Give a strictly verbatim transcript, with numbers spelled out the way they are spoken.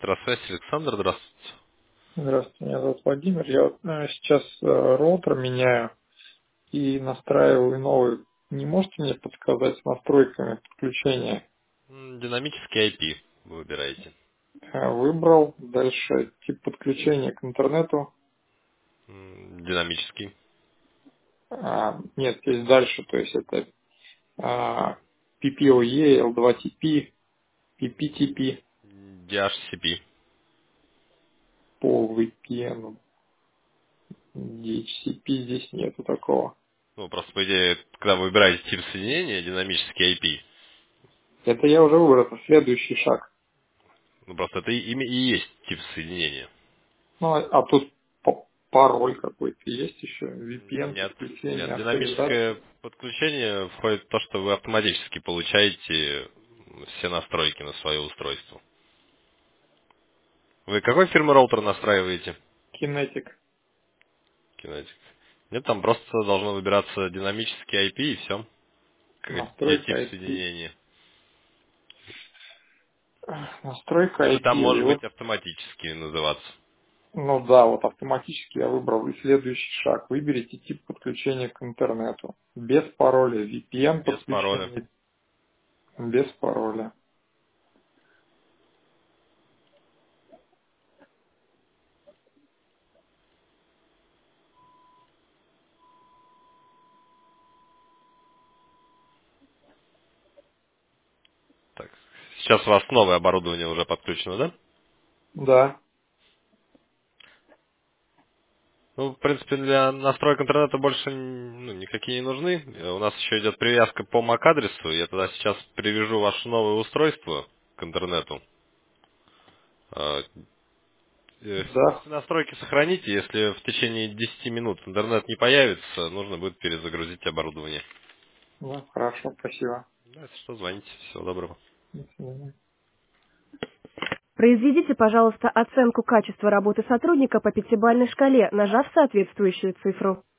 Электросвязь, Александр, здравствуйте. Здравствуйте, меня зовут Владимир. Я вот, э, сейчас э, роутер меняю и настраиваю новый. Не можете мне подсказать с настройками подключения? М, Динамический ай пи вы выбираете. Э, Выбрал. Дальше тип подключения к интернету. М, Динамический. А, нет, есть дальше, то есть это а, пи пи о и, эл два ти пи, пи пи ти пи ди эйч си пи. по ви пи эн. ди эйч си пи здесь нету такого. Ну, просто, по идее, когда вы выбираете тип соединения, динамический ай пи, Это я уже выбрал, это следующий шаг. ну, просто это и, ими и есть тип соединения. Ну, а а тут па- пароль какой-то есть еще, ви пи эн Нет, подключение, нет, динамическое авторизация. подключение входит в то, что вы автоматически получаете все настройки на свое устройство. Вы какой фирмы роутер настраиваете? Kinetic. Kinetic. Нет, там просто должно выбираться динамический ай пи и все. Где Настройка тип ай пи. соединения. Настройка Или там ай пи. И может быть вот, автоматически называться. ну да, вот автоматически я выбрал и следующий шаг. Выберите тип подключения к интернету. Без пароля. ви пи эн Без пароля. подключение. Без пароля. Так. Сейчас у вас новое оборудование уже подключено, да? Да, Ну, в принципе, для настроек интернета больше ну, никакие не нужны. Э, У нас еще идет привязка по MAC-адресу. Я тогда сейчас привяжу ваше новое устройство к интернету. Э, э, да, Все настройки сохраните. Если в течение десяти минут интернет не появится, нужно будет перезагрузить оборудование. да, хорошо, спасибо. Да, если что, звоните. Всего доброго. До свидания. Произведите, пожалуйста, оценку качества работы сотрудника по пятибалльной шкале, нажав соответствующую цифру.